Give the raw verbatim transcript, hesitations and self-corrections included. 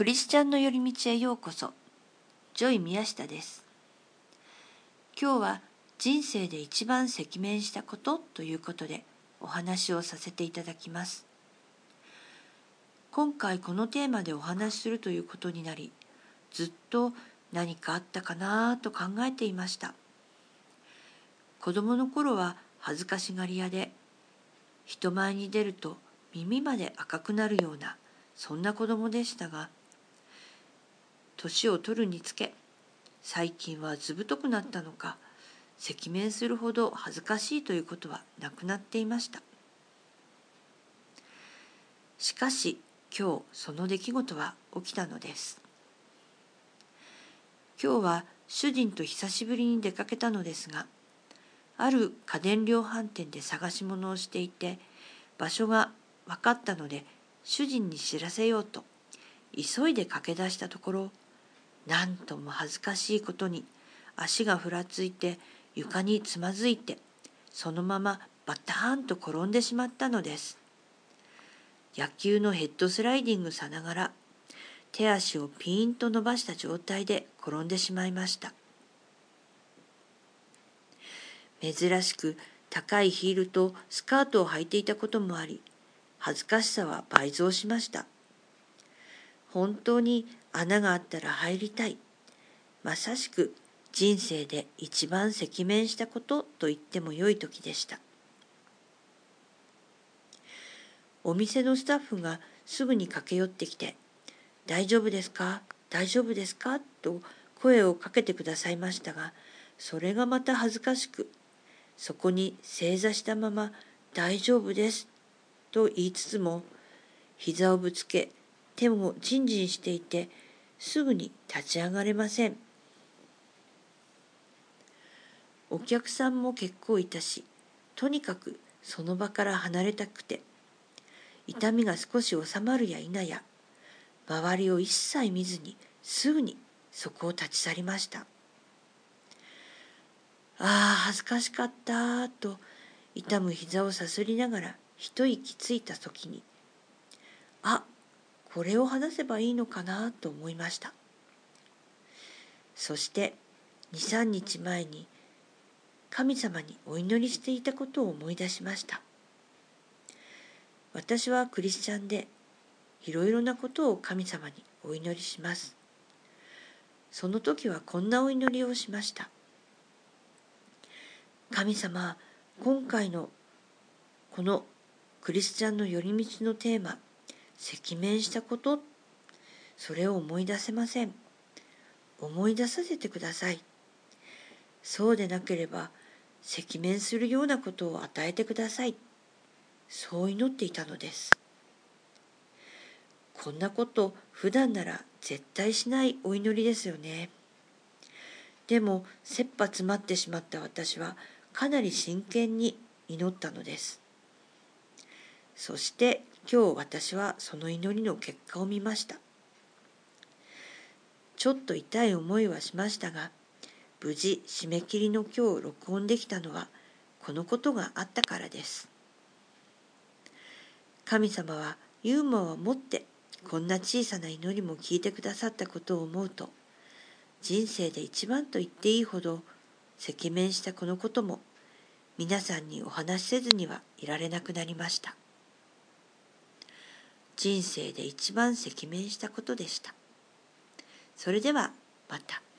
クリスチャンの寄り道へようこそ。ジョイ宮下です。今日は人生で一番赤面したことということでお話をさせていただきます。今回このテーマでお話しするということになり、ずっと何かあったかなと考えていました。子供の頃は恥ずかしがり屋で、人前に出ると耳まで赤くなるようなそんな子供でしたが、年を取るにつけ、最近はずぶとくなったのか、赤面するほど恥ずかしいということはなくなっていました。しかし今日その出来事は起きたのです。今日は主人と久しぶりに出かけたのですが、ある家電量販店で探し物をしていて、場所が分かったので主人に知らせようと急いで駆け出したところ、なんとも恥ずかしいことに足がふらついて床につまずいて、そのままバターンと転んでしまったのです。野球のヘッドスライディングさながら手足をピーンと伸ばした状態で転んでしまいました。珍しく高いヒールとスカートを履いていたこともあり、恥ずかしさは倍増しました。本当に穴があったら入りたい。まさしく人生で一番赤面したことと言ってもよい時でした。お店のスタッフがすぐに駆け寄ってきて、大丈夫ですか？大丈夫ですか？と声をかけてくださいましたが、それがまた恥ずかしく、そこに正座したまま大丈夫ですと言いつつも、膝をぶつけ、手もジンジンしていて、すぐに立ち上がれません。お客さんも結構いたし、とにかくその場から離れたくて、痛みが少し収まるや否や、周りを一切見ずにすぐにそこを立ち去りました。ああ、恥ずかしかったと痛む膝をさすりながら一息ついた時に、あ、これを話せばいいのかなと思いました。そして二、三日前に神様にお祈りしていたことを思い出しました。私はクリスチャンで、いろいろなことを神様にお祈りします。その時はこんなお祈りをしました。神様、今回のこのクリスチャンの寄り道のテーマ、赤面したこと、それを思い出せません。思い出させてください。そうでなければ、赤面するようなことを与えてください。そう祈っていたのです。こんなこと普段なら絶対しないお祈りですよね。でも切羽詰まってしまった私はかなり真剣に祈ったのです。そして今日私はその祈りの結果を見ました。ちょっと痛い思いはしましたが、無事締め切りの今日録音できたのはこのことがあったからです。神様はユーモアを持ってこんな小さな祈りも聞いてくださったことを思うと、人生で一番と言っていいほど赤面したこのことも皆さんにお話しせずにはいられなくなりました。人生で一番赤面したことでした。それではまた。